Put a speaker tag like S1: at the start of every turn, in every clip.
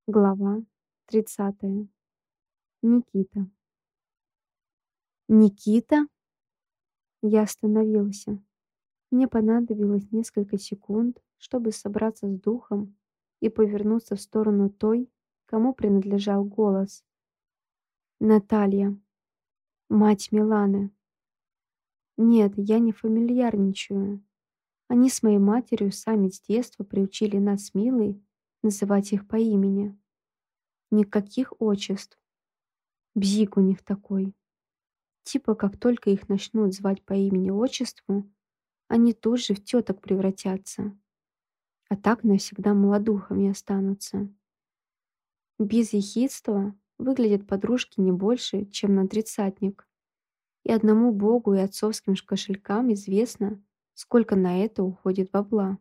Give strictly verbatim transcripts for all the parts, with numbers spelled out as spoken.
S1: Глава тридцатая. Никита. «Никита?» Я остановился. Мне понадобилось несколько секунд, чтобы собраться с духом и повернуться в сторону той, кому принадлежал голос. Наталья. Мать Миланы. Нет, я не фамильярничаю. Они с моей матерью сами с детства приучили нас с Милой называть их по имени. Никаких отчеств. Бзик у них такой. Типа, как только их начнут звать по имени-отчеству, они тут же в теток превратятся. А так навсегда молодухами останутся. Без ехидства выглядят подружки не больше, чем на тридцатник. И одному богу и отцовским ж кошелькам известно, сколько на это уходит бабла.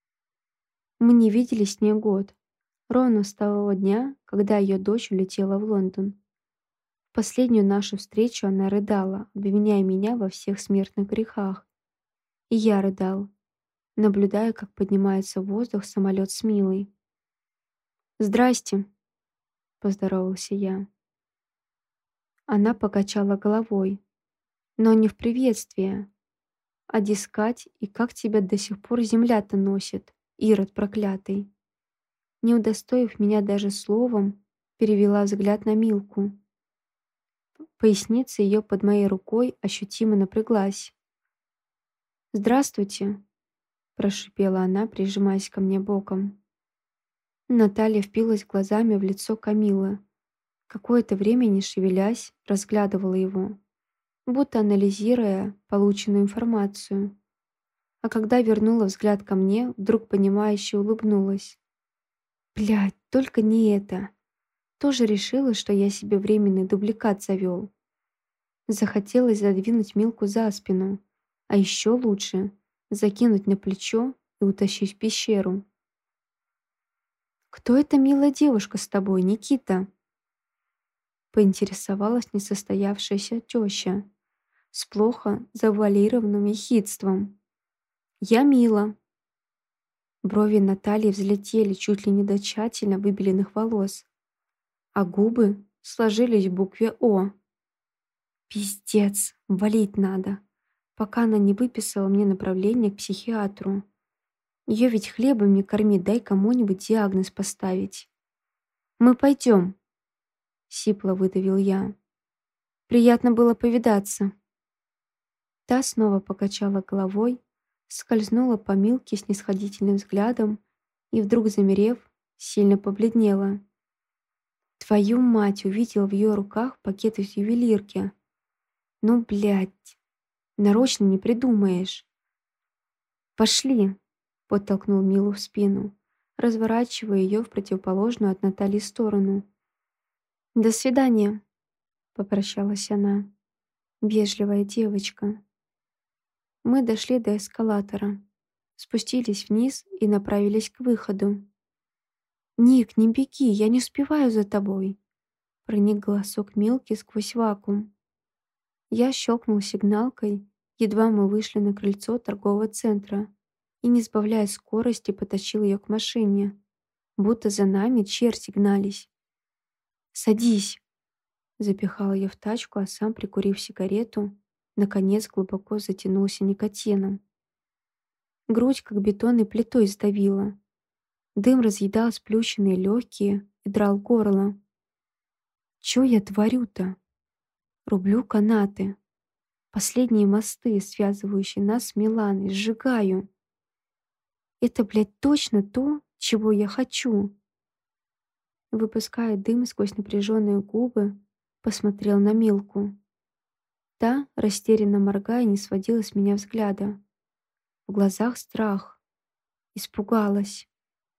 S1: Мы не виделись с ней год, ровно с того дня, когда ее дочь улетела в Лондон. В последнюю нашу встречу она рыдала, обвиняя меня во всех смертных грехах. И я рыдал, наблюдая, как поднимается в воздух самолет с Милой. «Здрасте», — поздоровался я. Она покачала головой, но не в приветствие, а дескать, и как тебя до сих пор земля-то носит, Ирод проклятый. Не удостоив меня даже словом, перевела взгляд на Милку. Поясница ее под моей рукой ощутимо напряглась. «Здравствуйте», — прошипела она, прижимаясь ко мне боком. Наталья впилась глазами в лицо Камилы. Какое-то время, не шевелясь, разглядывала его, будто анализируя полученную информацию. А когда вернула взгляд ко мне, вдруг понимающе улыбнулась. «Блядь, только не это!» Тоже решила, что я себе временный дубликат завел. Захотелось задвинуть Милку за спину, а еще лучше — закинуть на плечо и утащить в пещеру. «Кто эта милая девушка с тобой, Никита?» Поинтересовалась несостоявшаяся теща с плохо завуалированным ехидством. «Я Мила». Брови Натальи взлетели чуть ли не до тщательно выбеленных волос, а губы сложились в букве «О». Пиздец, валить надо, пока она не выписала мне направление к психиатру. Ее ведь хлебом не корми, дай кому-нибудь диагноз поставить. «Мы пойдем», — сипло выдавил я. «Приятно было повидаться». Та снова покачала головой, скользнула по Милке снисходительным взглядом и, вдруг замерев, сильно побледнела. Твою мать, увидел в ее руках пакет из ювелирки. Ну, блядь, нарочно не придумаешь. «Пошли», — подтолкнул Милу в спину, разворачивая ее в противоположную от Натальи сторону. «До свидания», — попрощалась она. Вежливая девочка. Мы дошли до эскалатора, спустились вниз и направились к выходу. «Ник, не беги, я не успеваю за тобой», — проник голосок Милки сквозь вакуум. Я щелкнул сигналкой, едва мы вышли на крыльцо торгового центра, и, не сбавляя скорости, потащил ее к машине, будто за нами черти гнались. «Садись!» — запихал ее в тачку, а сам, прикурив сигарету, наконец глубоко затянулся никотином. Грудь как бетонной плитой сдавила. Дым разъедал сплющенные легкие и драл горло. «Чё я творю-то? Рублю канаты. Последние мосты, связывающие нас с Миланой, сжигаю. Это, блядь, точно то, чего я хочу?» Выпуская дым сквозь напряженные губы, посмотрел на Милку. Та, растерянно моргая, не сводила с меня взгляда. В глазах страх. Испугалась.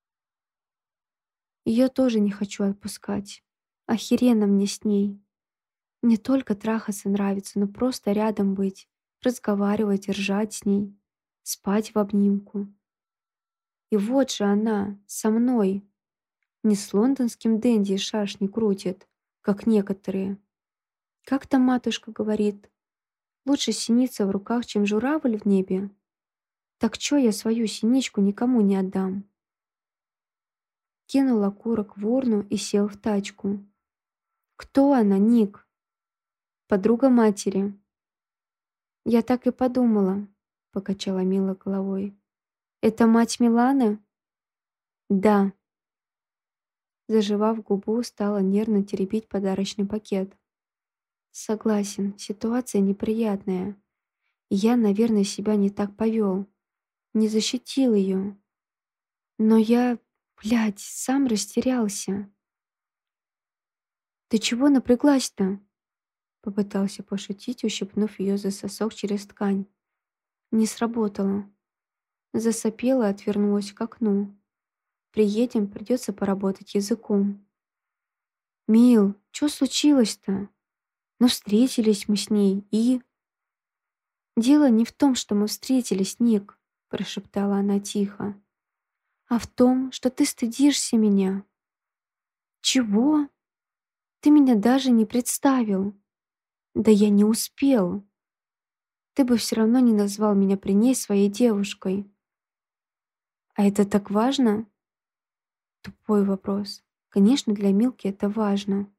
S1: Ее тоже не хочу отпускать. Охеренно мне с ней. Не только трахаться нравится, но просто рядом быть, разговаривать и ржать с ней, спать в обнимку. И вот же она, со мной. Не с лондонским денди шашни крутит, как некоторые. Как там матушка говорит, лучше синица в руках, чем журавль в небе. Так чё я свою синичку никому не отдам? кинул окурок в урну и сел в тачку. «Кто она, Ник?» «Подруга матери». «Я так и подумала», — покачала Мила головой. «Это мать Миланы?» «Да». Заживав губу, стала нервно теребить подарочный пакет. «Согласен, ситуация неприятная. И я, наверное, себя не так повел. Не защитил ее. Но я, блядь, сам растерялся». «Ты чего напряглась-то?» Попытался пошутить, ущипнув ее за сосок через ткань. Не сработало. Засопела и отвернулась к окну. «Приедем, придется поработать языком». «Мил, что случилось-то? Ну, встретились мы с ней и...» «Дело не в том, что мы встретились, Ник», — прошептала она тихо, «а в том, что ты стыдишься меня». «Чего? Ты меня даже не представил». «Да я не успел. Ты бы все равно не назвал меня при ней своей девушкой». «А это так важно?» Тупой вопрос. Конечно, для Милки это важно.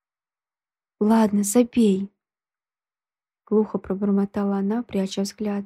S1: «Ладно, забей», — глухо пробормотала она, пряча взгляд.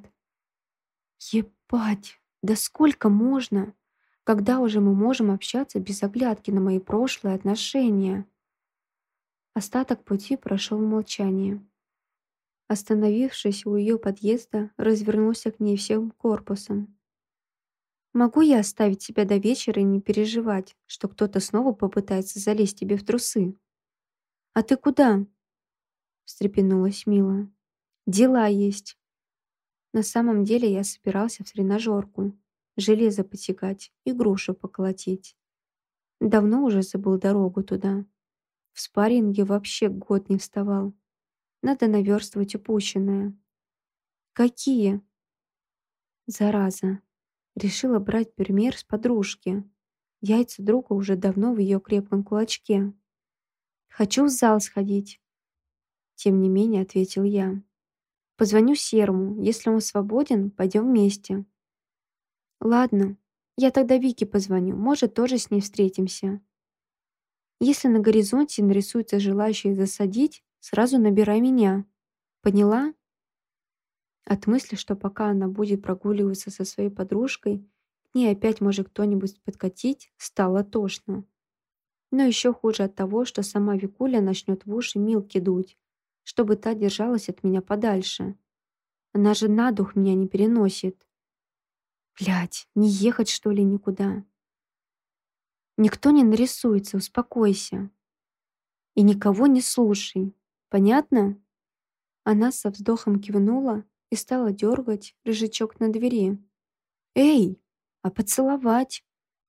S1: «Ебать, да сколько можно? Когда уже мы можем общаться без оглядки на мои прошлые отношения?» Остаток пути прошел в молчании. Остановившись у ее подъезда, развернулся к ней всем корпусом. «Могу я оставить тебя до вечера и не переживать, что кто-то снова попытается залезть тебе в трусы?» «А ты куда?» — встрепенулась Мила. «Дела есть». На самом деле я собирался в тренажерку, железо потягать и грушу поколотить. Давно уже забыл дорогу туда. В спарринге вообще год не вставал. Надо наверстывать упущенное. «Какие?» Зараза. Решила брать пример с подружки. Яйца друга уже давно в ее крепком кулачке. «Хочу в зал сходить», — тем не менее ответил я. «Позвоню Серому. Если он свободен, пойдем вместе». «Ладно, я тогда Вике позвоню. Может, тоже с ней встретимся. Если на горизонте нарисуются желающие засадить, сразу набирай меня. Поняла?» От мысли, что пока она будет прогуливаться со своей подружкой, к ней опять может кто-нибудь подкатить, стало тошно. Но еще хуже от того, что сама Викуля начнет в уши Милки дуть, чтобы та держалась от меня подальше. Она же на дух меня не переносит. Блядь, не ехать, что ли, никуда? Никто не нарисуется, успокойся. И никого не слушай. Понятно? Она со вздохом кивнула и стала дергать рыжачок на двери. «Эй, а поцеловать?»